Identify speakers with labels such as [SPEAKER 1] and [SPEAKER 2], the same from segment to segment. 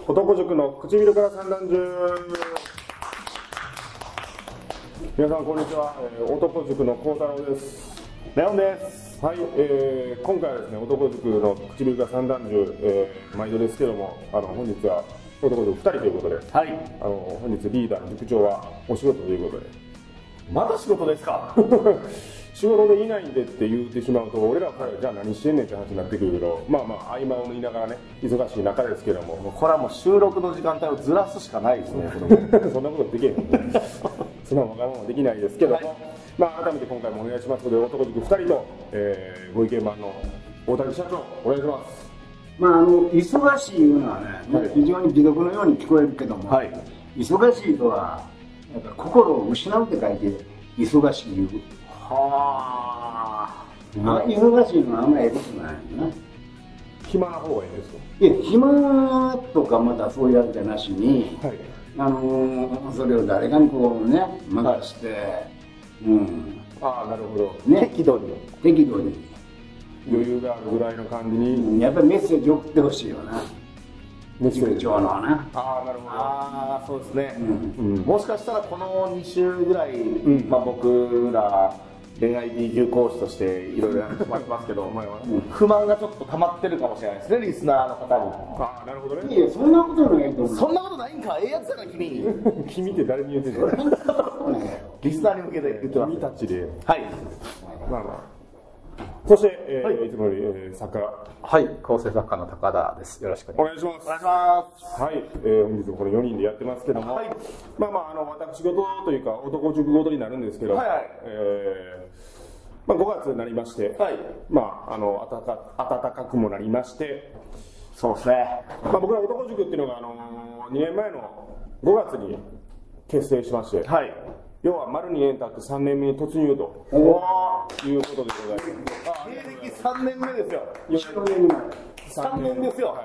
[SPEAKER 1] 男塾の唇から三段銃。皆さんこんにちは、男塾の幸太郎です。
[SPEAKER 2] レオンです。
[SPEAKER 1] はい、今回はですね、男塾の唇から三段銃、毎度ですけども、本日は男塾2人ということで、
[SPEAKER 2] はい。
[SPEAKER 1] 本日リーダー塾長はお仕事ということで。
[SPEAKER 2] まだ仕事ですか？
[SPEAKER 1] 仕事でいないんでって言ってしまうと、俺らからじゃあ何してんねんって話になってくるけど、まあまあ合間を縫いながらね、忙しい中ですけども、
[SPEAKER 2] これはもう収録の時間帯をずらすしかないですね。
[SPEAKER 1] そんなことできへんそんなわがままできないですけども、はい、まあ改めて今回もお願いしますので、男塾2人と、ご意見番の大竹社長お願いします。
[SPEAKER 3] まあ忙しいいうのはね、はい、非常に美読のように聞こえるけども、はい、忙しいとはやっぱ心を失うって書いて忙しいいう。はあ。忙しいのはあんまりええことないな。
[SPEAKER 1] 暇な方がいいんですか？
[SPEAKER 3] いや、暇とかまたそういうやつじゃなしに、はい、それを誰かにこうね、任して、はい、うん。
[SPEAKER 1] ああ、なるほど。
[SPEAKER 3] ね、
[SPEAKER 2] 適度に。
[SPEAKER 3] 適度に。
[SPEAKER 1] 余裕があるぐらいの感じに。
[SPEAKER 3] やっぱりメッセージ送ってほしいよな。塾長のな。
[SPEAKER 1] ああ、なるほど。
[SPEAKER 2] ああ、そうですね。もしかしたらこの2週ぐらい、まあ僕ら、恋愛 B 級講師としていろいろやってますけど、不満がちょっと溜まってるかもしれないですね、リスナーの方に。
[SPEAKER 1] ああ、なるほどね。
[SPEAKER 3] いや、そんなことないと思う。
[SPEAKER 2] そんなことないんか、ええやつだな、君。
[SPEAKER 1] 君って誰に言ってんの？
[SPEAKER 2] リスナーに向けて言ってます。
[SPEAKER 1] 君たちで。
[SPEAKER 2] はい。
[SPEAKER 1] まあまあ。そして、いつもより、作家。
[SPEAKER 4] はい、構成作家の高田です。よろしく
[SPEAKER 1] お願いします。
[SPEAKER 2] お願いします。
[SPEAKER 1] はい、本日もこの4人でやってますけども、はい、まあまあ、私事というか、男塾ごとになるんですけど、はいはい、まあ、5月になりまして、はい、まあ、暖かくもなりまして、
[SPEAKER 2] そうですね。
[SPEAKER 1] まあ、僕ら男塾っていうのが、2年前の5月に結成しまして、はい、要は丸2年経って3年目に突入ということでございます。
[SPEAKER 2] 芸歴3年目ですよ。
[SPEAKER 1] 3年ですよ。はい、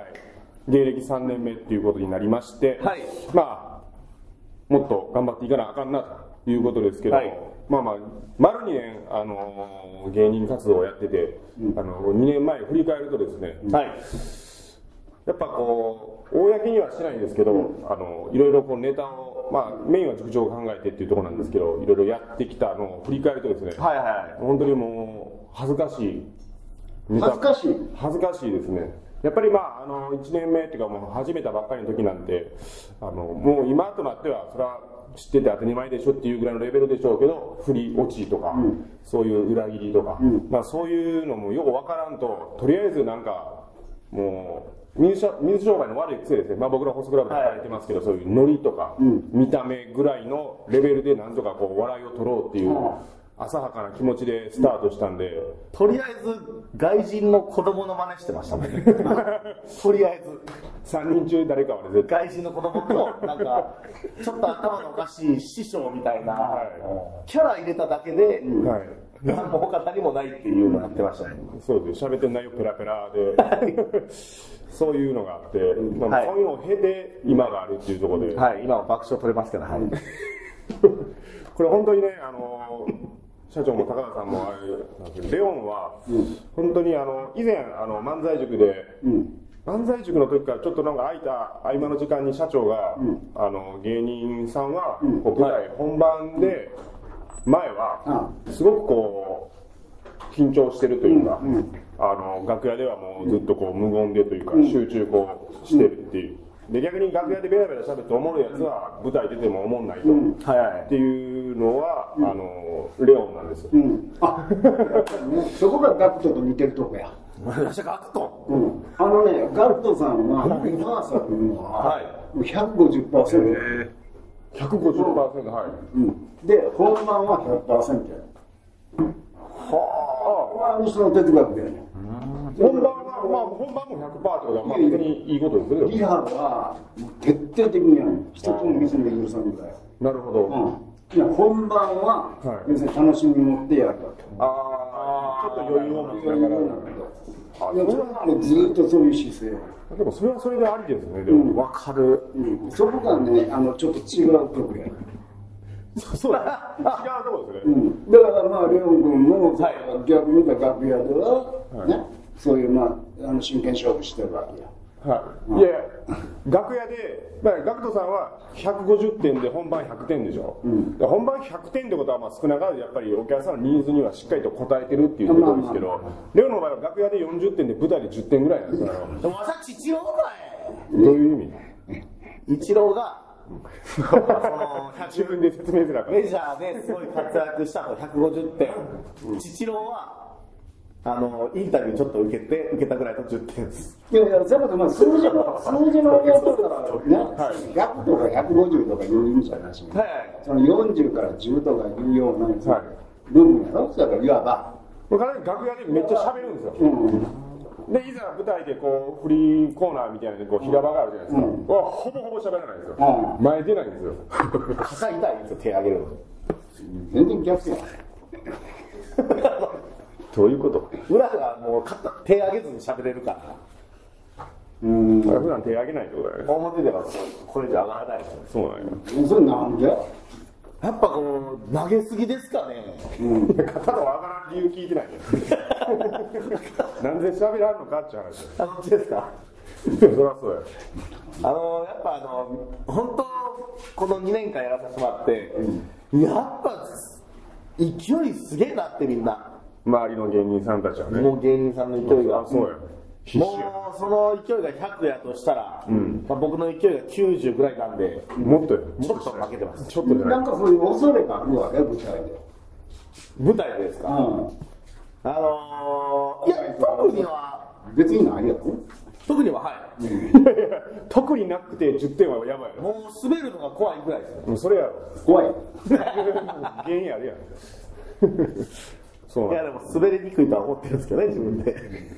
[SPEAKER 1] 芸歴3年目っていうことになりまして、はい、まあ、もっと頑張っていかなあかんなということですけど、はい、まあまあ、丸2年、芸人活動をやってて、2年前振り返るとですね、はい、やっぱこう、公にはしてないんですけど、いろいろこうネタを、まあ、メインは塾長が考えてっていうところなんですけど、いろいろやってきたのを振り返るとですね、はいはい、本当にもう、恥ずかしい。
[SPEAKER 3] 恥ずかしい？
[SPEAKER 1] 恥ずかしいですね。やっぱりまあ、1年目っていうかもう始めたばっかりの時なんて、もう今となっては、それは知ってて当たり前でしょっていうぐらいのレベルでしょうけど、振り落ちとか、そういう裏切りとか、まあそういうのもよくわからんと、とりあえずなんか、もう、水商売の悪い癖ですね。まあ僕らホストクラブで働いてますけど、そういうノリとか、見た目ぐらいのレベルでなんとかこう笑いを取ろうっていう、浅はかな気持ちでスタートしたんで、
[SPEAKER 2] とりあえず外人の子供の真似してましたもんね。とりあえず
[SPEAKER 1] 3人中誰かはね、絶対
[SPEAKER 2] 外人の子供となんかちょっと頭のおかしい師匠みたいな、はい、キャラ入れただけで、はい、何も他何もないっていうのをやってましたね。
[SPEAKER 1] そうです。喋ってん内容ペラペラでそういうのがあって、まあ、そういうのを経て今があるっていうところで、
[SPEAKER 2] はい、今は爆笑取れますけど、はい、
[SPEAKER 1] これ本当にね、社長も高田さんもあれなんですけど、レオンは本当に以前漫才塾で、漫才塾の時からちょっとなんか空いた合間の時間に社長が、芸人さんはこう舞台本番で前はすごくこう緊張してるというか、楽屋ではもうずっとこう無言でというか集中こうしてるっていう。で逆に楽屋でベラベラ喋っておもろいやつは舞台出てもおもんないと、っていうのはレオンなんです。
[SPEAKER 3] あ、そこがガクトと似てるとこや。
[SPEAKER 2] ガクト？
[SPEAKER 3] ガクトさんはリハーサルのは150%。
[SPEAKER 1] 150%、はい。
[SPEAKER 3] で本番は 100% や。はあ。あの人の哲学やね。
[SPEAKER 1] 本番も 100% ってことは、まあ、別にいいことですよね。
[SPEAKER 3] リハは徹底的にやる。一つのミスに許さんぐらい。
[SPEAKER 1] なるほど。
[SPEAKER 3] いや本番は別に楽しみ持ってやるわけ。
[SPEAKER 1] ちょっと余裕を持ちながら。
[SPEAKER 3] それはずっとそういう姿勢。
[SPEAKER 1] でもそれはそれでありですね。でも
[SPEAKER 2] わかる。
[SPEAKER 3] そこがね、ちょっと違うとこや。
[SPEAKER 1] そうだ。違うとこですね。
[SPEAKER 3] だからまあレオン君も逆に言った楽屋ではね、そういう真剣勝負してるわけや。
[SPEAKER 1] いや、楽屋で、ガクトさんは150点で本番100点でしょ。本番100点ってことは、少なからずやっぱりお客さんのニーズにはしっかりと応えてるっていうことですけど、レオの場合は楽屋で40点で舞台で10点ぐらいなんですから。
[SPEAKER 2] でもまさき一郎か
[SPEAKER 1] い。どういう意味？
[SPEAKER 2] 一郎が、
[SPEAKER 1] 自分で説明するから。
[SPEAKER 2] メジャーですごい活躍したと150点。一郎は、インタビューちょっと受けたぐらいの10点です。
[SPEAKER 3] いや、だから数字のやつだからね、100とか150とかいう意味じゃなしに、その40から10とかいうような部分やろ、だからいわば。
[SPEAKER 1] 楽屋でめっちゃ喋るんですよ。で、いざ舞台でこう、フリーコーナーみたいなので、こう、平場があるじゃないですか。ほぼほぼ喋らないんですよ。前出ないんですよ。
[SPEAKER 2] 肩痛いんですよ、手上げるの。
[SPEAKER 3] 全然逆や。
[SPEAKER 1] どういうこと？
[SPEAKER 2] 裏がもう手上げずに喋れるから。
[SPEAKER 1] 普段手上げないってことだよね。
[SPEAKER 2] 表ではこれじゃ上がらないですよ。
[SPEAKER 1] そうなんや。
[SPEAKER 3] それなんで？
[SPEAKER 2] やっぱこう、投げすぎですかね。
[SPEAKER 1] 肩の上がらん理由聞いてないね。なんで喋らんのかって話。
[SPEAKER 2] どっちですか？
[SPEAKER 1] そりゃそうや。
[SPEAKER 2] やっぱ本当、この2年間やらさせてもらって、やっぱ、勢いすげえなってみんな。
[SPEAKER 1] 周りの芸人さんたちはね。
[SPEAKER 2] もう芸人さんの勢いが。
[SPEAKER 1] そうや。
[SPEAKER 2] もうその勢いが100やとしたら、僕の勢いが90ぐらいなんで、
[SPEAKER 1] もっと
[SPEAKER 2] 負けてます。
[SPEAKER 1] ちょっとじゃない。
[SPEAKER 3] なんかそういう恐れがあるわけ、舞台で。
[SPEAKER 2] 舞台でですか？いや、特には。
[SPEAKER 3] 別にないやろ？
[SPEAKER 2] 特には、はい。
[SPEAKER 1] 特になくて10点はやばいよ。
[SPEAKER 2] もう滑るのが怖いぐらいですよ。
[SPEAKER 1] もうそれやろ。
[SPEAKER 3] 怖い。
[SPEAKER 1] 原因あるやん。
[SPEAKER 2] そう。いや、でも滑りにくいとは思ってるんですけどね、自分で。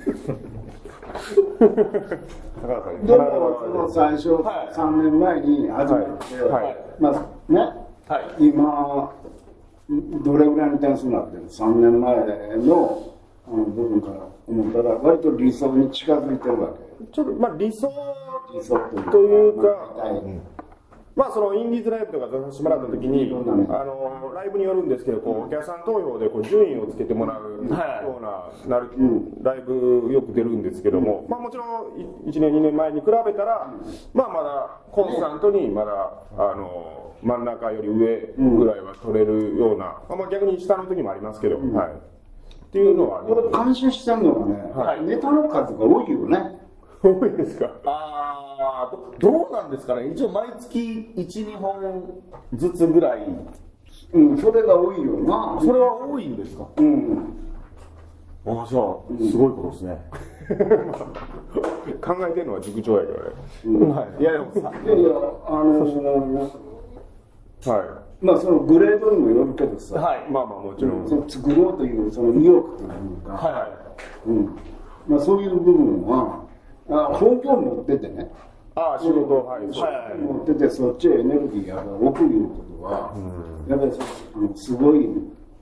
[SPEAKER 3] でも、その最初、3年前に始めて、今、どれぐらいの点数になってるの？ 3 年前の部分から思ったら、割と理想に近づいてるわけ。
[SPEAKER 1] ちょっと、理想というか、そのインディーズライブとか出させてもらった時に、ライブによるんですけど、お客さん投票で順位をつけてもらうような、ライブよく出るんですけども、もちろん1年2年前に比べたら、まだコンスタントにまだ、真ん中より上ぐらいは取れるような、逆に下の時もありますけど、っていうのは、
[SPEAKER 3] 俺感心してるのがね、ネタの数が多いよね。
[SPEAKER 1] 多いですか？
[SPEAKER 2] どうなんですかね。一応毎月1、2本ずつぐらい。
[SPEAKER 3] それが多いよな。
[SPEAKER 2] それは多いんですか？じゃあ、すごいことですね。
[SPEAKER 1] 考えてるのは塾長やけどね。
[SPEAKER 2] いや、でもさ。
[SPEAKER 3] そのグレードにもよるけどさ。
[SPEAKER 1] もちろん。
[SPEAKER 3] その作ろうというその意欲というか。そういう部分は、本業を持っててね。
[SPEAKER 1] 仕事を、
[SPEAKER 3] 持ってて、そっちへエネルギーが置くいうことは、やっぱりすごい、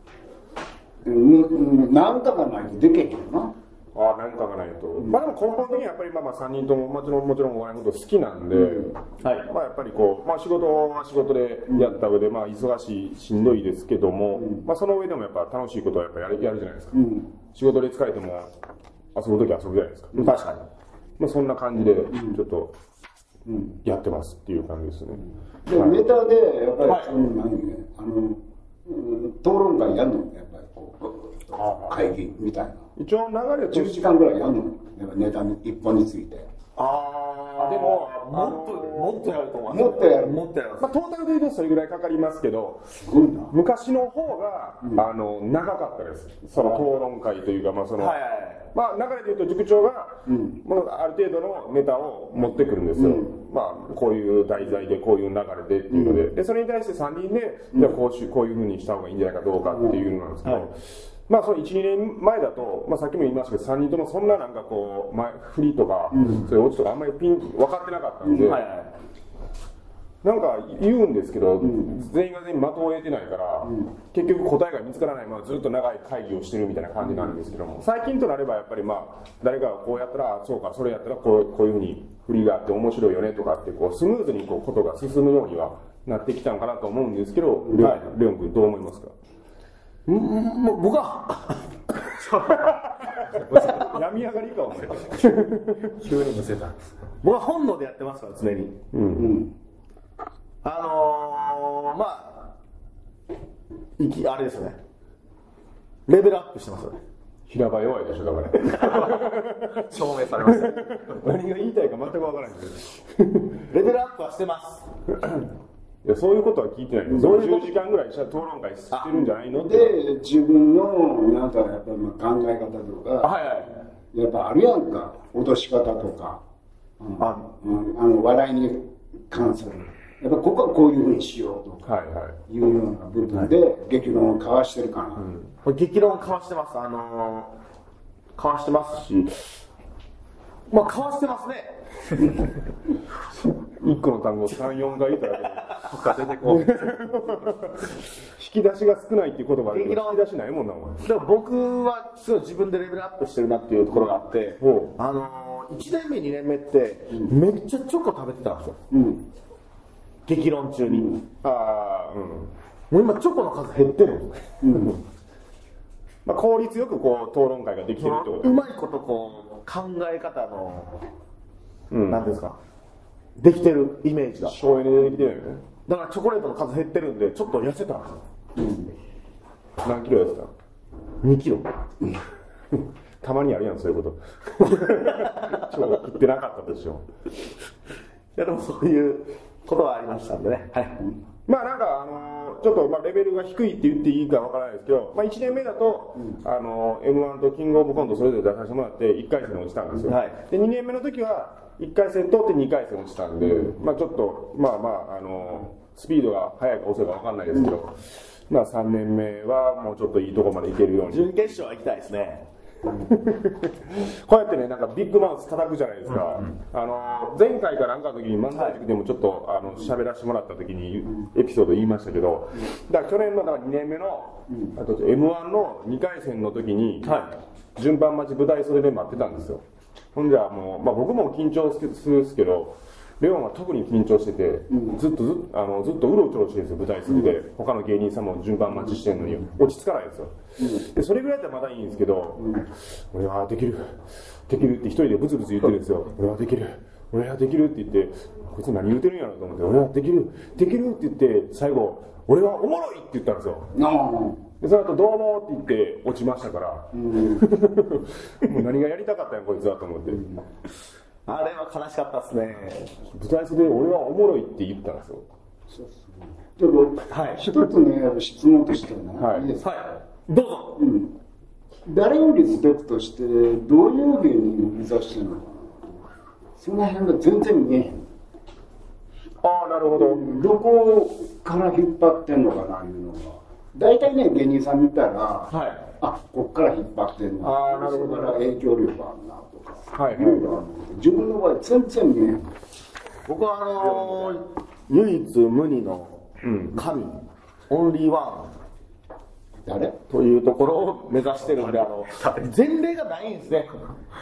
[SPEAKER 3] 何かがないとできへんよな。
[SPEAKER 1] 何かがないと。でも根本的にやっぱり3人とももちろんお笑いのこと好きなんで、やっぱり仕事は仕事でやった上で、忙しんどいですけども、その上でもやっぱ楽しいことはやっぱやるじゃないですか。仕事で疲れても遊ぶときは遊ぶじゃないですか。
[SPEAKER 2] 確かに。
[SPEAKER 1] そんな感じで、ちょっと、やってますっていう感じですね。
[SPEAKER 3] で、ネタで、やっぱり、討論会やるのやっぱり会議みたいな。
[SPEAKER 1] 一応流れ
[SPEAKER 3] 10時間ぐらいやるのネタに一本について。
[SPEAKER 1] でも、
[SPEAKER 2] もっとやると思う。
[SPEAKER 3] もっとやる。
[SPEAKER 1] トータルで言うとそれぐらいかかりますけど、昔の方が、長かったです。その討論会というか、流れで言うと塾長が、ある程度のネタを持ってくるんですよ。こういう題材で、こういう流れでっていうので、それに対して3人で、じゃあこういう風にした方がいいんじゃないかどうかっていうのなんですけど、その1、2年前だと、さっきも言いましたけど、3人ともそんな振りとか、そういうオチとかあんまり分かってなかったんで、なんか言うんですけど、全員が全員的を得てないから、結局答えが見つからないままずっと長い会議をしてるみたいな感じなんですけども、最近となればやっぱり誰かがこうやったら、そうか、それやったらこういうふうに振りがあって面白いよねとかって、スムーズにことが進むようにはなってきたのかなと思うんですけど、レオン君どう思いますか？
[SPEAKER 2] 僕は
[SPEAKER 1] 病み上がりかお前
[SPEAKER 4] 急にむせた。
[SPEAKER 2] 僕は本能でやってますから常に。まああれですよね。レベルアップしてますよね。
[SPEAKER 1] 平場弱いでしょだから
[SPEAKER 4] 証明されました。
[SPEAKER 1] 何が言いたいか全くわからない
[SPEAKER 2] レベルアップはしてます。
[SPEAKER 1] いやそういうことは聞いてないよ。10時間ぐらい討論会してるんじゃないのって。
[SPEAKER 3] で、自分のなんかやっぱり考え方とか、やっぱあるやんか、脅し方とか、笑いに関する。やっぱここはこういうふうにしようとか、いうような部分で激論を交わしてるかな。
[SPEAKER 2] 激論を交わしてます。交わしてますし、まあ交わしてますね。
[SPEAKER 1] 1個の単語を3、4回言っただけで
[SPEAKER 4] 他出てこう。
[SPEAKER 1] 引き出しが少ないっていう言葉で引き出しないもんなお前。
[SPEAKER 2] でも僕はすごい自分でレベルアップしてるなっていうところがあって、1年目2年目ってめっちゃチョコ食べてたんですよ、激論中に。もう今チョコの数減ってるんですね。
[SPEAKER 1] まあ効率よくこう討論会ができてるってこと。
[SPEAKER 2] うまいことこう考え方の何ですか、できてるイメージが
[SPEAKER 1] 省エネでできてるよね。
[SPEAKER 2] だからチョコレートの数減ってるんでちょっと痩せたんですよ。
[SPEAKER 1] 何キロ痩せた
[SPEAKER 2] ？2キロ。
[SPEAKER 1] たまにあるやんそういうことちょっと食ってなかったでしょ。
[SPEAKER 2] いやでもそういうことはありましたんでね。
[SPEAKER 1] まあなんかちょっとまあレベルが低いって言っていいかわからないですけど、まあ1年目だとM1 とキングオブコントそれぞれ出させてもらって1回戦落ちたんですよ。で2年目の時は1回戦通って2回戦落ちたんで、まあちょっとスピードが速いか遅いかわかんないですけど、まあ3年目はもうちょっといいとこまでいけるように。
[SPEAKER 2] 準決勝は行きたいですね。
[SPEAKER 1] こうやってね、なんかビッグマウス叩くじゃないですか。前回かなんかの時に漫才塾でもちょっと喋らせてもらった時にエピソード言いましたけど、だから去年のだから2年目のM1 の2回戦の時に順番待ち舞台袖で待ってたんですよ。ほんじゃもう、まあ僕も緊張するんですけど、レオンは特に緊張してて、ずっとうろちょろしてるんですよ、舞台袖で。他の芸人さんも順番待ちしてるのに落ち着かないんですよ。でそれぐらいだったらまだいいんですけど、俺はできるって一人でブツブツ言ってるんですよ。俺はできるって言って、こいつ何言ってるんやろと思って、俺はできるって言って、最後、俺はおもろいって言ったんですよ。でその後どうもって言って落ちましたから、もう何がやりたかったんやこいつはと思って。
[SPEAKER 2] あれは悲しかったですね。
[SPEAKER 1] 舞台袖で俺はおもろいって言ったんですよ。
[SPEAKER 3] ちょっと一つね質問としてね、いいですか？
[SPEAKER 2] どうぞ。
[SPEAKER 3] 誰をリスペクトしてどういう芸人を目指してるのかな、その辺が全然見えへん。
[SPEAKER 1] なるほど。
[SPEAKER 3] どこから引っ張ってんのかないうのが大体ね、芸人さん見たら、こっから引っ張ってんな、
[SPEAKER 1] なるほど、
[SPEAKER 3] そこから影響力あるなとか、自分の場合全然見えへん。
[SPEAKER 2] 僕は唯一無二の神、オンリーワン
[SPEAKER 3] 誰
[SPEAKER 2] というところを目指してるんで、前例がないんですね。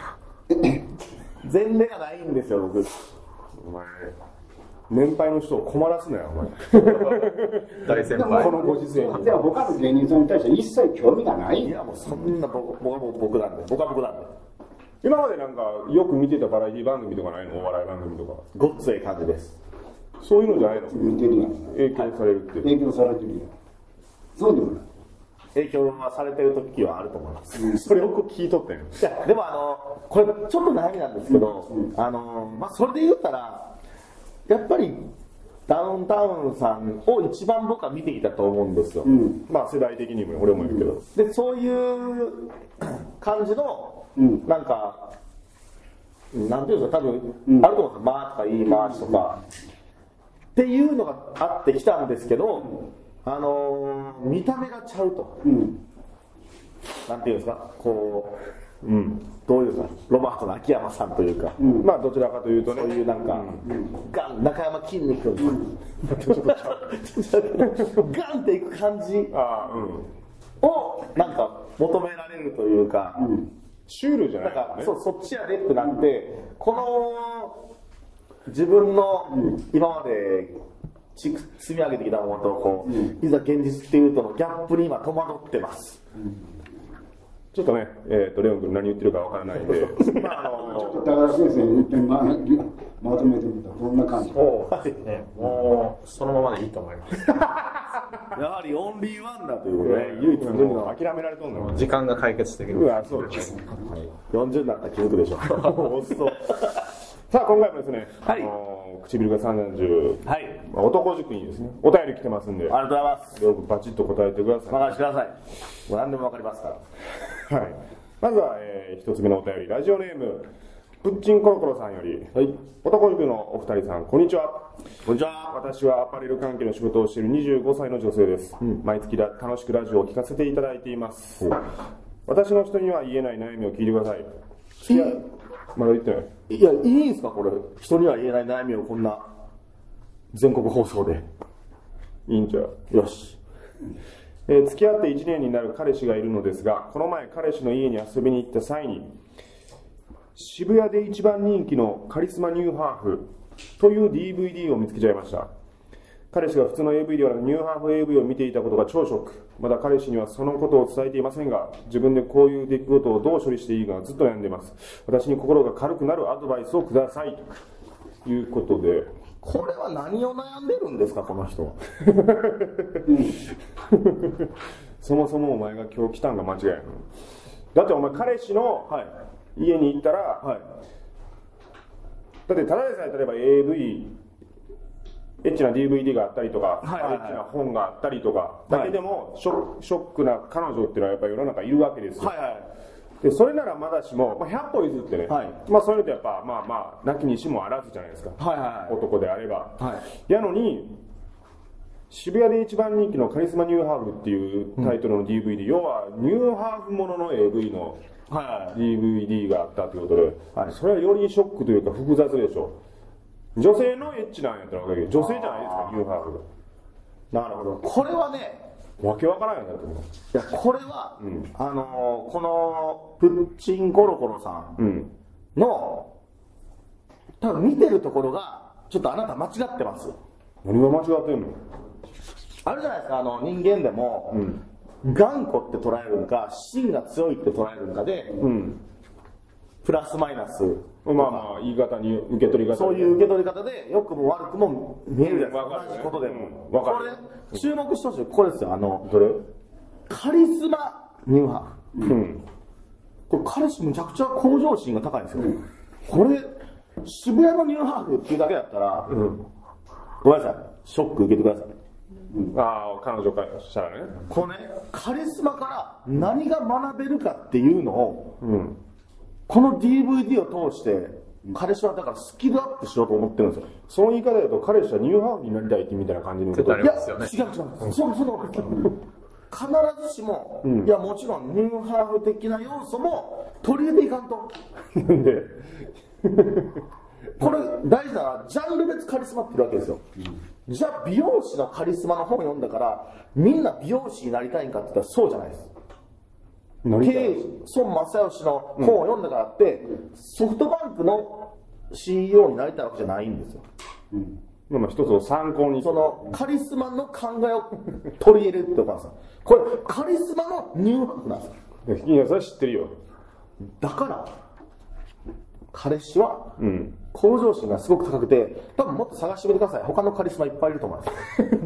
[SPEAKER 2] 前例がないんですよ、僕。
[SPEAKER 1] お前年配の人を困らすなよ、お前。
[SPEAKER 4] 大先輩。
[SPEAKER 1] このご時世に。
[SPEAKER 3] では他の芸人さんに対して一切興味がない。
[SPEAKER 2] いやもうそんな僕は僕なんで。
[SPEAKER 1] 今までなんかよく見てたバラエティ番組とかないの？お笑い番組とか。
[SPEAKER 2] ごっつい感じです。
[SPEAKER 1] そういうのじゃないの？
[SPEAKER 3] 見てるやん。
[SPEAKER 1] 影響されるって。
[SPEAKER 3] 影響されてるやん。そうでもない。
[SPEAKER 2] 影響はされてる時はあると思います。
[SPEAKER 1] それを聞いとったよ。
[SPEAKER 2] いやでもこれちょっと悩みなんですけど、それで言ったらやっぱりダウンタウンさんを一番僕は見てきたと思うんですよ。
[SPEAKER 1] まあ世代的にも俺も言うけど。
[SPEAKER 2] でそういう感じのなんかなんていうんですか、多分あると思うんですよ。まあとか言い回しとかっていうのがあってきたんですけど、見た目がちゃうと、なんていうんですか、こう、どういうか、ロバートの秋山さんというか、
[SPEAKER 1] まあどちらかというとね、
[SPEAKER 2] そういうなんか、ガン、中山筋肉ガンっていく感じをなんか求められるというか、
[SPEAKER 1] シュールじゃない
[SPEAKER 2] か、そっちやでってなって、この自分の今まで積み上げてきたものとこう、いざ現実っていうとのギャップに今戸惑ってます。
[SPEAKER 1] ちょっとね、レオン君何言ってるかわからないんで、まあ
[SPEAKER 3] ちょっと高田先生に一遍まとめてみたらどんな感じか。
[SPEAKER 4] もうそのままでいいと思います。
[SPEAKER 2] やはりオンリーワンだということで、唯一無二の
[SPEAKER 1] 諦められとんの。
[SPEAKER 4] 時間が解決してくる。
[SPEAKER 1] うわ、そうですね。
[SPEAKER 2] 40になったら気づくでしょ。
[SPEAKER 1] さあ、今回もですね、
[SPEAKER 2] はい
[SPEAKER 1] 唇が30、
[SPEAKER 2] はい。
[SPEAKER 1] まあ男塾にですね、お便り来てますんで、
[SPEAKER 2] ありがとうございます。
[SPEAKER 1] よくバチッと答えてください。
[SPEAKER 2] 任せてください。もう何でもわかりますから。
[SPEAKER 1] はい。まずは、一つ目のお便り、ラジオネーム、プッチンコロコロさんより、
[SPEAKER 2] はい。
[SPEAKER 1] 男塾のお二人さん、こんにちは。
[SPEAKER 2] こんにちは。
[SPEAKER 1] 私はアパレル関係の仕事をしている25歳の女性です。毎月楽しくラジオを聞かせていただいています。私の人には言えない悩みを聞いてください。いや、まだ言ってない。
[SPEAKER 2] いや、いいんすかこれ。人には言えない悩みをこんな、全国放送で。
[SPEAKER 1] いいんちゃう。
[SPEAKER 2] よし。
[SPEAKER 1] 付き合って1年になる彼氏がいるのですが、この前彼氏の家に遊びに行った際に、渋谷で一番人気のカリスマニューハーフという DVD を見つけちゃいました。彼氏が普通の AV ではなくニューハーフ AV を見ていたことが超ショック。まだ彼氏にはそのことを伝えていませんが、自分でこういう出来事をどう処理していいかずっと悩んでいます。私に心が軽くなるアドバイスをください。ということで、
[SPEAKER 2] これは何を悩んでるんですかこの人は。
[SPEAKER 1] そもそもお前が今日来たんが間違いやん。だってお前彼氏の家に行ったら、
[SPEAKER 2] はい。
[SPEAKER 1] だってただでさえ例えば AV、エッチな DVD があったりとか、
[SPEAKER 2] はいはいはい
[SPEAKER 1] エッチな本があったりとか、だけでもショックな彼女っていうのはやっぱり世の中いるわけですよ。
[SPEAKER 2] はいはい。
[SPEAKER 1] でそれならまだしも、まあ、100歩譲ってね、
[SPEAKER 2] はい
[SPEAKER 1] まあそういうのってやっぱまあなきにしもあらずじゃないですか、
[SPEAKER 2] はいはい。
[SPEAKER 1] 男であれば、
[SPEAKER 2] は
[SPEAKER 1] やのに渋谷で一番人気のカリスマニューハーフっていうタイトルの DVD、要はニューハーフものの AV の
[SPEAKER 2] はい。
[SPEAKER 1] DVD があったということで、
[SPEAKER 2] はい
[SPEAKER 1] それはよりショックというか複雑でしょう。女性のエッチなんやったらわかるけど、女性じゃないですか、ニューハーフが。
[SPEAKER 2] なるほど。これはね、
[SPEAKER 1] わけわからんやなと思う。
[SPEAKER 2] いや、これは、
[SPEAKER 1] ん
[SPEAKER 2] この、プッチンコロコロさん
[SPEAKER 1] うん。
[SPEAKER 2] の、多分見てるところが、ちょっとあなた間違ってます。
[SPEAKER 1] 何が間違ってんの？
[SPEAKER 2] あるじゃないですか、人間でも、頑固って捉えるんか、芯が強いって捉えるんかで、
[SPEAKER 1] うん。
[SPEAKER 2] プラスマイナス。
[SPEAKER 1] まあまあ、言い方に、受け取り方。
[SPEAKER 2] そういう受け取り方で、良くも悪くも見えるじゃないですか。
[SPEAKER 1] わかるね
[SPEAKER 2] 同じことでも。
[SPEAKER 1] わかる
[SPEAKER 2] これ、注目してほしい。これですよ、
[SPEAKER 1] どれ？
[SPEAKER 2] カリスマニューハーフ。
[SPEAKER 1] うん。
[SPEAKER 2] これ彼氏むちゃくちゃ向上心が高いんですよ。これ、渋谷のニューハーフっていうだけだったら、ごめんなさい、ショック受けてください。
[SPEAKER 1] ああ、彼女からしたらね。
[SPEAKER 2] このね、カリスマから何が学べるかっていうのを、
[SPEAKER 1] うん。
[SPEAKER 2] この DVD を通して、彼氏はだからスキルアップしようと思ってるんですよ。
[SPEAKER 1] その言い方だと、彼氏はニューハーフになりたいってみたいな感じのこと。
[SPEAKER 4] ありますよね。
[SPEAKER 2] 違う違う。そんなこと必ずしも、いやもちろんニューハーフ的な要素も取り入れていかんと。
[SPEAKER 1] なんで、
[SPEAKER 2] これ大事なのはジャンル別カリスマって言うわけですよ。じゃあ美容師のカリスマの本を読んだからみんな美容師になりたいんかって言ったらそうじゃないです。
[SPEAKER 1] なりたい。
[SPEAKER 2] 孫正義の本を読んだからって、ソフトバンクの CEO になりたいわけじゃないんですよ。
[SPEAKER 1] まあまあ一つを参考に。
[SPEAKER 2] そのカリスマの考えを取り入れるってことなんですよ。これカリスマのニューハーフなんですよ。
[SPEAKER 1] いや、それは知ってるよ。
[SPEAKER 2] だから彼氏は
[SPEAKER 1] うん。
[SPEAKER 2] 向上心がすごく高くて、多分もっと探してみてください。他のカリスマいっぱいいると思います。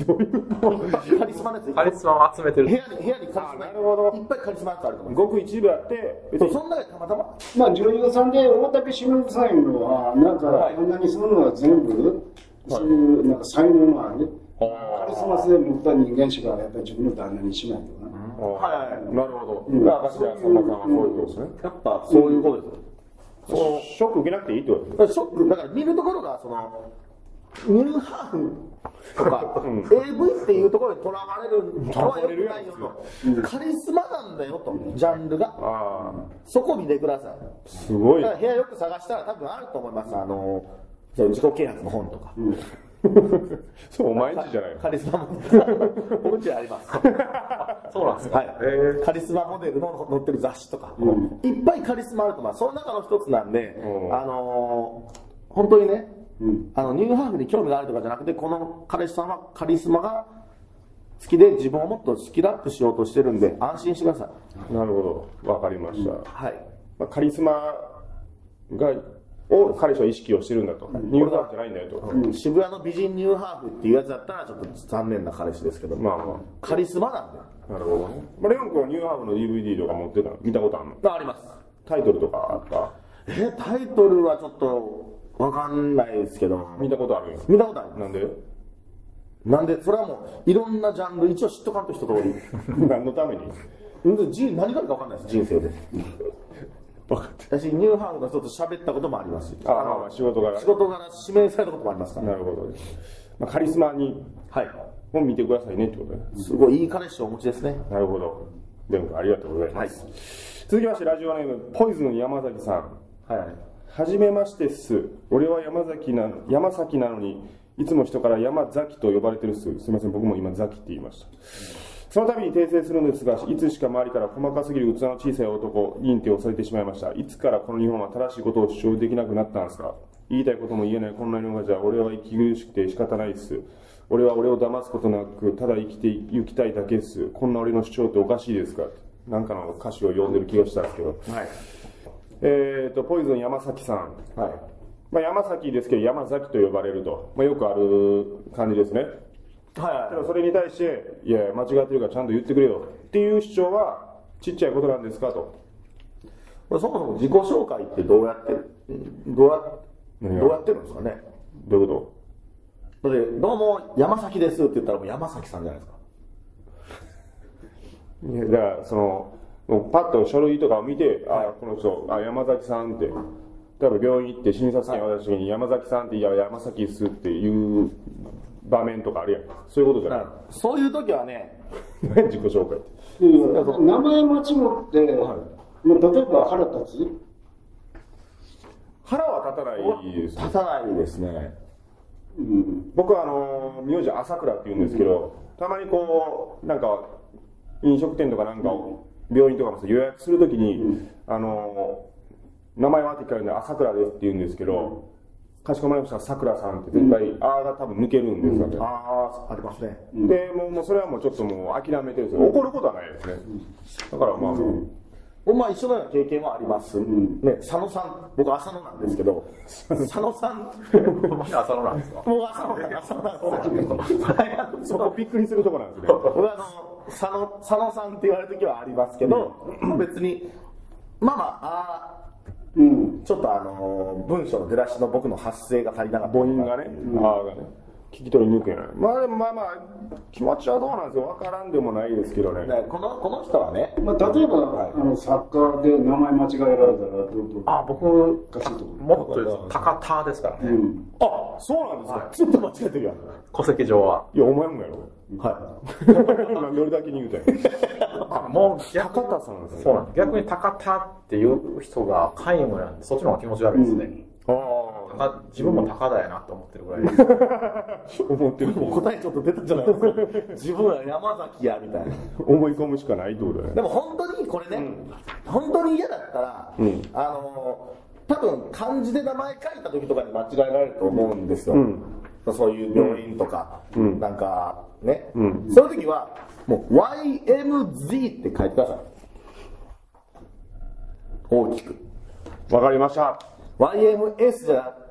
[SPEAKER 2] どういうカリスマのやつ
[SPEAKER 4] カリスマを集めてる。
[SPEAKER 2] 部屋にカリスマ
[SPEAKER 1] なるほど
[SPEAKER 2] いっぱいカリスマのやつあると思い
[SPEAKER 1] ごく一部あって、
[SPEAKER 2] ます。その中でたまたま
[SPEAKER 3] まあ女優さんで大竹しのぶさんいうのは、なんか、あんなにするのは全部、そういうなんか才能のある、カリスマ性を持った人間しかやっぱり自分の旦那にしないとな。
[SPEAKER 2] はい
[SPEAKER 1] なるほど。
[SPEAKER 2] まあ
[SPEAKER 1] じゃあ、さんまさんはそういうことですね。
[SPEAKER 2] やっぱそういうことですよ。
[SPEAKER 1] ショック受けなくていいってことですね。
[SPEAKER 2] だからショック、だから見るところが、その、ニューハーフとか、AV っていうところにとらわれるのは良くないよと。カリスマなんだよと、ジャンルが。
[SPEAKER 1] あ
[SPEAKER 2] そこ見てください。
[SPEAKER 1] あ、すごい
[SPEAKER 2] だ。から部屋よく探したら多分あると思います。そう自己啓発の本とか。
[SPEAKER 1] そう、お前んちじゃないの。
[SPEAKER 2] カリスマモデル。おうちにあります。
[SPEAKER 4] そうなんですか。
[SPEAKER 2] はい。カリスマモデルの載ってる雑誌とか。いっぱいカリスマあると思います。その中の一つなんで、本当にね、ニューハーフに興味があるとかじゃなくて、この彼氏さんはカリスマが好きで自分をもっとスキルアップしようとしてるんで安心してください。
[SPEAKER 1] なるほど、わかりました。
[SPEAKER 2] はい。
[SPEAKER 1] まあ、カリスマを彼氏は意識をしてるんだと。ニューハーフじゃないんだよと。
[SPEAKER 2] 渋谷の美人ニューハーフっていうやつだったらちょっと残念な彼氏ですけど、
[SPEAKER 1] まあまあ
[SPEAKER 2] カリスマなんで。
[SPEAKER 1] なるほどね。まあ、レオン君はニューハーフの DVD とか持ってたの見たことあるの？
[SPEAKER 2] あります。
[SPEAKER 1] タイトルとかあった？
[SPEAKER 2] タイトルはちょっとわかんないですけど。
[SPEAKER 1] 見たことあるよ。
[SPEAKER 2] 見たことある。
[SPEAKER 1] なんで
[SPEAKER 2] それはもういろんなジャンル一応知っとかんと一通り。
[SPEAKER 1] 何のために？
[SPEAKER 2] 何があるかわかんないです、人生で。私ニューハーフの人と喋ったこともありますし、
[SPEAKER 1] 仕事柄
[SPEAKER 2] 指名されたこともありますから。
[SPEAKER 1] なるほど、まあ、カリスマにも見てくださいねってことね。
[SPEAKER 2] すごいいい彼氏をお持ちですね。
[SPEAKER 1] なるほど、レオン君ありがとうございます、続きましてラジオネームポイズン山崎さん。はじめましてっす。俺は山崎なのにいつも人から山崎と呼ばれてるっす。すみません、僕も今ザキって言いました。その度に訂正するんですが、いつしか周りから細かすぎる器の小さい男認定をされてしまいました。いつからこの日本は正しいことを主張できなくなったんですか？言いたいことも言えないこんな世の中じゃ俺は息苦しくて仕方ないっす。俺は俺を騙すことなくただ生きて行きたいだけっす。こんな俺の主張っておかしいですか？なんかの歌詞を読んでる気がしたんですけど、ポイズン山崎さん、まあ、山崎ですけど山崎と呼ばれると、まあ、よくある感じですね。けどそれに対して、いや間違ってるからちゃんと言ってくれよっていう主張はちっちゃいことなんですかと。
[SPEAKER 2] そもそも自己紹介ってどうやってるんですかね。
[SPEAKER 1] どういうこと？
[SPEAKER 2] だってどうも山崎ですって言ったらもう山崎さんじゃないですか。
[SPEAKER 1] いやだからもうパッと書類とかを見て、この人山崎さんって、例えば病院行って診察券渡した時に山崎さんっていや山崎っすっていう場面とかあるやん。そういうことじゃない。
[SPEAKER 2] そういう時はね、
[SPEAKER 1] 自己紹介って。
[SPEAKER 3] 名前間違って、例えば腹立つ？
[SPEAKER 1] 腹は立たないです。
[SPEAKER 2] 立たないですね。
[SPEAKER 1] 僕は名字朝倉って言うんですけど、たまにこうなんか飲食店とかなんかを病院とかも予約するときに、名前はって聞かれるんで朝倉ですって言うんですけど、かしこまりましたさくらさんって絶対あーが多分抜けるんですよね。
[SPEAKER 2] ありますね。
[SPEAKER 1] でもうそれはもうちょっともう諦めてるんですよ。怒ることはないですね。だからまあ
[SPEAKER 2] 一緒のような経験はあります。ね、佐野さん、僕浅野なんですけど、佐野さん、
[SPEAKER 4] 浅野なんですか？
[SPEAKER 2] もう浅野なんですよ。
[SPEAKER 1] そこびっくりするところなんですね。
[SPEAKER 2] 僕は佐野さんって言われる時はありますけど、別にちょっと文章の出だしの僕の発声が足りなかった。
[SPEAKER 1] 母音がね、聞き取りにくいな。まあでも気持ちはどうなんですよ。わからんでもないですけどね。
[SPEAKER 2] この人はね、
[SPEAKER 3] 例えば、作家で名前間違えられたら
[SPEAKER 4] 僕もっと高田ですからね。
[SPEAKER 1] そうなんですか。
[SPEAKER 2] ちょっと間違えてるやん。
[SPEAKER 4] 戸籍上は。
[SPEAKER 1] いやお前もやろ。なんで俺だけに言うたんや。
[SPEAKER 4] もう
[SPEAKER 1] 高田さんですね。
[SPEAKER 4] そうなんです。逆に高田っていう人が皆無なんで、そっちの方が気持ち悪いですね。自分も高田やなと思ってるぐらいです。
[SPEAKER 1] 思ってる。
[SPEAKER 2] 答えちょっと出たじゃないですか。自分は山崎やみたいな。
[SPEAKER 1] 思い込むしかないってことだよね。
[SPEAKER 2] でも本当にこれね、本当に嫌だったら、多分漢字で名前書いた時とかに間違えられると思うんですよ。そういう病院とか、なんかね、そういう時はもう YMZ って書いてください。大きく。
[SPEAKER 1] わかりました。
[SPEAKER 2] YMS じゃな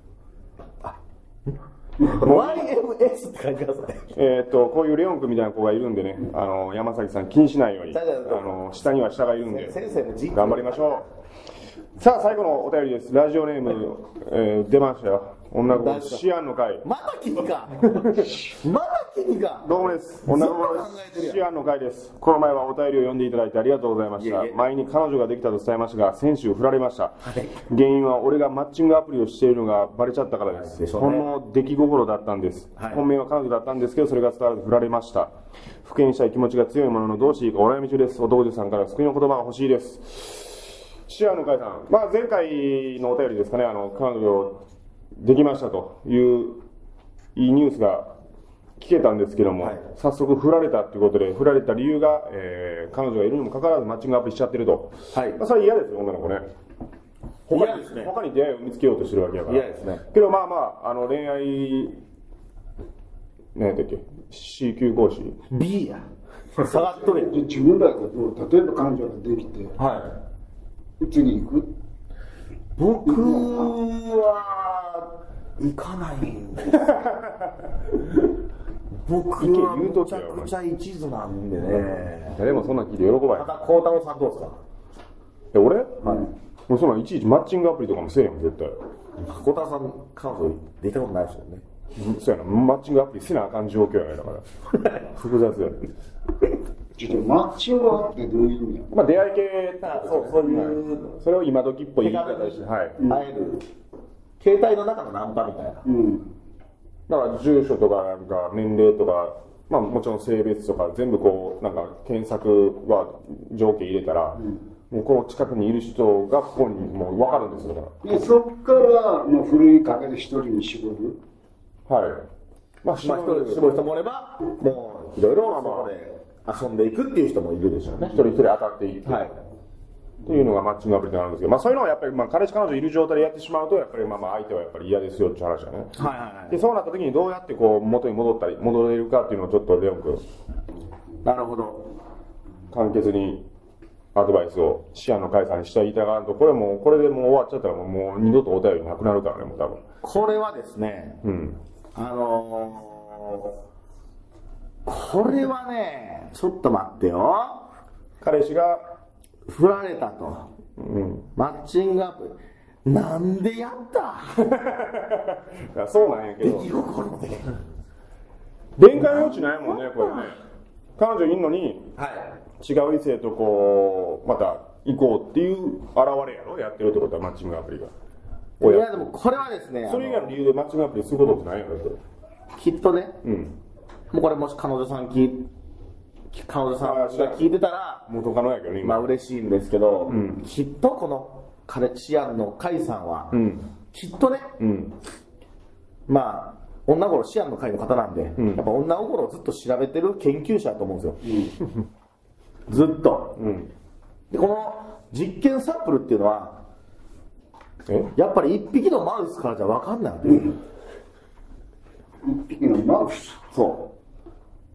[SPEAKER 2] YMS って書いてください。
[SPEAKER 1] こういうレオン君みたいな子がいるんでね、山崎さん気にしないように、下には下がいるんで、頑張りましょう。さあ、最後のお便りです。ラジオネーム、出ましたよ。女心シアンの会。
[SPEAKER 2] まだ君か。
[SPEAKER 1] どうもです。女心シアンの会です。この前はお便りを読んでいただいてありがとうございました。前に彼女ができたと伝えましたが、先週振られました。原因は俺がマッチングアプリをしているのがバレちゃったからです。ほんの出来心だったんです。本命は彼女だったんですけど、それが伝わらず振られました。復縁したい気持ちが強いもののどうしていいかお悩み中です。男女さんから救いの言葉が欲しいです。シアンの会さん、前回のお便りですかね、彼女できましたといういいニュースが聞けたんですけども、早速振られたということで、振られた理由が、彼女がいるにもかかわらずマッチングアプリしちゃってると。それは嫌ですよ、女の子ね。他に出会いを見つけようとしてるわけやから。
[SPEAKER 2] 嫌ですね。
[SPEAKER 1] けど恋愛何やったっけ C 級講師
[SPEAKER 2] B や下がっとるやん。
[SPEAKER 3] 自分らが例えば彼女ができて、
[SPEAKER 2] はい、
[SPEAKER 3] 次行く？
[SPEAKER 2] 僕は行かないんです僕はめちゃくちゃ一途なんでね。
[SPEAKER 1] 誰もそんなん聞いて喜ばない。
[SPEAKER 2] ただ孝太郎さんどうですか？
[SPEAKER 1] 俺、
[SPEAKER 2] はい、
[SPEAKER 1] もうそんなんいちいちマッチングアプリとかもせえへんもん絶対。
[SPEAKER 2] 孝太郎さん彼女できたことないですよね。
[SPEAKER 1] そうやな、マッチングアプリせなあかん状況やねだから複雑やね。
[SPEAKER 3] ちょっとマッチングアプリってどういう意味や？
[SPEAKER 1] まあ出会い系、
[SPEAKER 2] そういう、
[SPEAKER 1] それを今時っぽい言い方して、はい、
[SPEAKER 2] 会える携帯の中のナンパみたいな、
[SPEAKER 1] だから住所とかなんか年齢とか、まあもちろん性別とか全部こうなんか検索は条件入れたら、もうこの近くにいる人がここにもう分かるんですよ。だから
[SPEAKER 3] でそっからもう古いかけで一人に絞る。
[SPEAKER 1] はい。まあ
[SPEAKER 2] 絞る人もおればもういろいろそこで遊んでいくっていう人もいるでしょうね。
[SPEAKER 1] 一人一人当たっていって、はい、というのがマッチングアプリになるんですけど、まあそういうのはやっぱりまあ彼氏彼女いる状態でやってしまうとやっぱりまあ相手はやっぱり嫌ですよって話だね。でそうなった時にどうやってこう元に戻れるかっていうのをちょっとレオン君。
[SPEAKER 2] なるほど。
[SPEAKER 1] 簡潔にアドバイスをシアンの解散にしていただかんと、これでもう終わっちゃったらもう二度とお便りなくなるからね、もう多分。
[SPEAKER 2] これはですね、これはね、ちょっと待ってよ。
[SPEAKER 1] 彼氏が
[SPEAKER 2] 振られたと。マッチングアプリ。なんでやった
[SPEAKER 1] そうなんやけど。
[SPEAKER 2] 出来心で。
[SPEAKER 1] 弁解の余地ないもんね、これね。彼女いんのに、違う異性とこう、また行こうっていう現れやろ、やってるってことはマッチングアプリが。
[SPEAKER 2] いやでもこれはですね、
[SPEAKER 1] それ以外の理由でマッチングアプリすることってないやろ、
[SPEAKER 2] きっとね、もうこれもし彼女さんが聞いてたら、
[SPEAKER 1] 元カノやけどね、
[SPEAKER 2] まあ嬉しいんですけど、きっとこのシアンのカイさんは、きっとね、まあ、女心シアンの会の方なんで、やっぱ女心をずっと調べてる研究者だと思うんですよ。ずっと。で、この実験サンプルっていうのは、やっぱり一匹のマウスからじゃ分かんないわけですよ。
[SPEAKER 3] 一匹のマウス？
[SPEAKER 2] そう。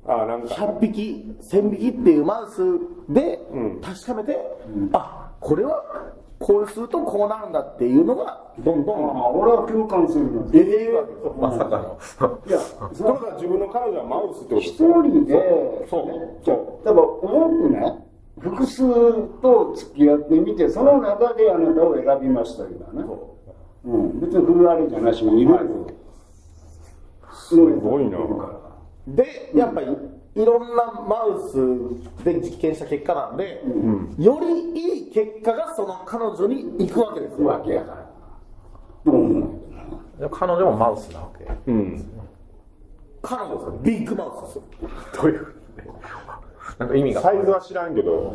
[SPEAKER 1] なんか
[SPEAKER 2] 100匹、1000匹っていうマウスで確かめて、これはこうするとこうなるんだっていうのがどんどん。
[SPEAKER 3] 俺は共感するの。
[SPEAKER 2] まさかの。
[SPEAKER 1] いや、それは自分の彼女はマウスってことです
[SPEAKER 3] か？一人で、多分多くね、複数と付き合ってみて、その中であなたを選びましたよね。別に振るわれじゃなしにいろいろ。
[SPEAKER 1] すごいな。
[SPEAKER 2] で、やっぱりいろんなマウスで実験した結果なんで、よりいい結果がその彼女に行くわけですよ。
[SPEAKER 3] わけやから。
[SPEAKER 4] 彼女もマウスなわけ。
[SPEAKER 2] 彼女ですビッグマウスですよ。
[SPEAKER 1] どういう
[SPEAKER 4] なんか意味が
[SPEAKER 1] サイズは知らんけど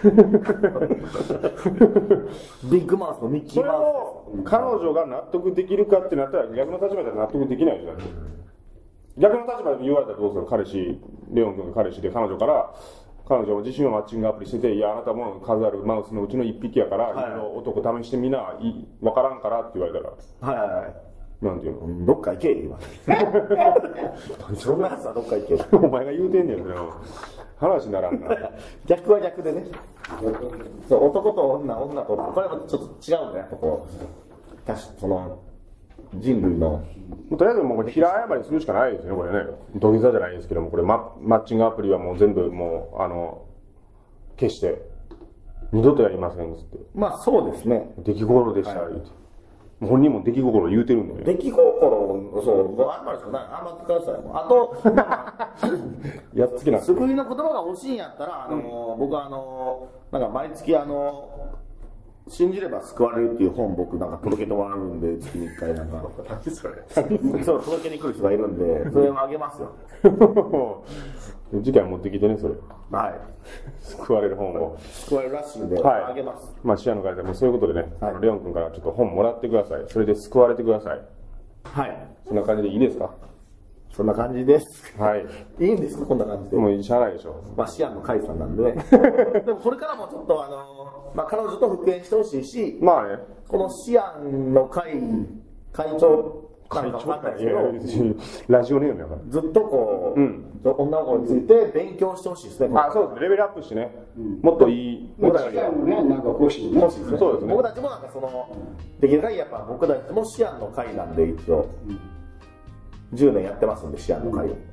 [SPEAKER 2] ビッグマウスのミッキーマウス。
[SPEAKER 1] それを彼女が納得できるかってなったら逆の立場では納得できないじゃん。逆の立場で言われたらどうする？彼氏、レオン君が彼氏で彼女から彼女自身はマッチングアプリしてて、いやあなたも数あるマウスのうちの一匹やから、いろいろ男試してみな、わからんからって言われたら、なんていうの？
[SPEAKER 2] どっか行け今。そんなやつはどっか行け。
[SPEAKER 1] お前が言うてんねんそれは。話にならんな。
[SPEAKER 2] 逆は逆でね。そう、男と女、女と、これもちょっと違うんだよ、こう。その、人類の。
[SPEAKER 1] とりあえずもうこれ平謝りするしかないですよね、これね。土下座じゃないですけども、これマッチングアプリはもう全部もう、消して、二度とやりませんっつって。
[SPEAKER 2] まあそうですね。
[SPEAKER 1] 出来心でした、言うて。本人も出来心言うてるんだよ。
[SPEAKER 2] 出来心、そう、あんまりですよね。あんまってください。あと、
[SPEAKER 1] やっつけな
[SPEAKER 2] 救いの言葉が欲しいんやったら、僕はなんか毎月信じれば救われるっていう本僕なんか届けてもらうんで、月に1回なんか。
[SPEAKER 4] 何それ
[SPEAKER 2] そう、届けに来る人がいるんで、それをあげますよ。
[SPEAKER 1] 次回持ってきてね、それ。
[SPEAKER 2] はい。
[SPEAKER 1] 救われる本を。
[SPEAKER 2] 救われるらしいんで、あげます。
[SPEAKER 1] まあ、視野の会でもそういうことでね、レオン君からちょっと本もらってください。それで救われてください。
[SPEAKER 2] はい。
[SPEAKER 1] そんな感じでいいですか？
[SPEAKER 2] そんな感じです。
[SPEAKER 1] はい。
[SPEAKER 2] いいんですかこんな感じで。
[SPEAKER 1] もうしゃあないでしょ。
[SPEAKER 2] まあ、シアンの会さんなんでね。でもこれからもちょっとまあ、彼女と復縁してほしいし、
[SPEAKER 1] まあね。
[SPEAKER 2] このシアンの会長なんかわかんないですけど、
[SPEAKER 1] ラジオネームやから。
[SPEAKER 2] ずっとこう、女の子について勉強してほしいですね。
[SPEAKER 1] あ、そうです。レベルアップしてね。もっといい。
[SPEAKER 3] 僕たちもね、なんか欲しいね。
[SPEAKER 2] 欲しいですね。
[SPEAKER 1] そうですね。
[SPEAKER 2] 僕たちもなんかその、できる限りやっぱ僕たちもシアンの会なんで一応、10年やってますんで、シアンの会を。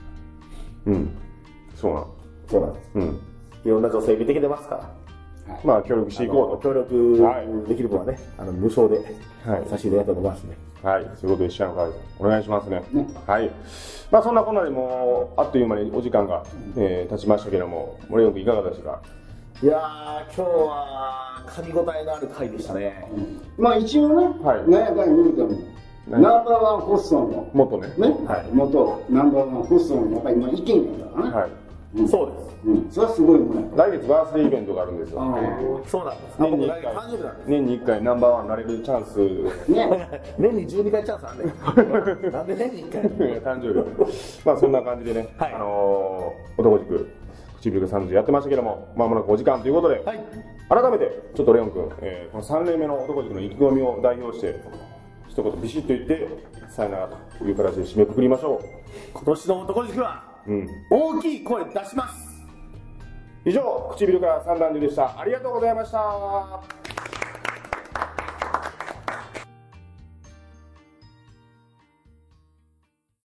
[SPEAKER 1] そうなん。
[SPEAKER 2] そうなんです。いろんな女性見てきてますから。
[SPEAKER 1] まあ協力していこうと。
[SPEAKER 2] 協力できる分はね、無償で差し入れやったと思いますね。
[SPEAKER 1] はい、そういうことで、シアンの会お願いしますね。はい。まあそんなこんなでもう、あっという間にお時間が経ちましたけども、森山君いかがでしたか？
[SPEAKER 2] いやー、今日は噛み応えのある回でしたね。
[SPEAKER 3] まあ一応ね、何やかん言うても、ナンバーワンホストンの、
[SPEAKER 1] 元ね。
[SPEAKER 3] 元ナンバーワンホストンのやっぱり今意見だからね。
[SPEAKER 1] はい。
[SPEAKER 2] そうです。
[SPEAKER 3] それはすごいもんね。
[SPEAKER 1] 来月バースデーイベントがあるんですよ。
[SPEAKER 2] そうなんです。
[SPEAKER 1] 年に1回、
[SPEAKER 2] 誕生日なんです。
[SPEAKER 1] 年に1回ナンバーワンになれるチャンス。
[SPEAKER 2] 年に12回チャンスあるね。なんで年に1回
[SPEAKER 1] 誕生日。まあそんな感じでね、男塾、唇サンズやってましたけども、まもなくお時間ということで、改めて、ちょっとレオン君、この3年目の男塾の意気込みを代表して、一言ビシッと言って、さよならという形で締めくくりましょう。
[SPEAKER 2] 今年の男塾は、大きい声出します。
[SPEAKER 1] 以上、唇から三段流でした。ありがとうございました。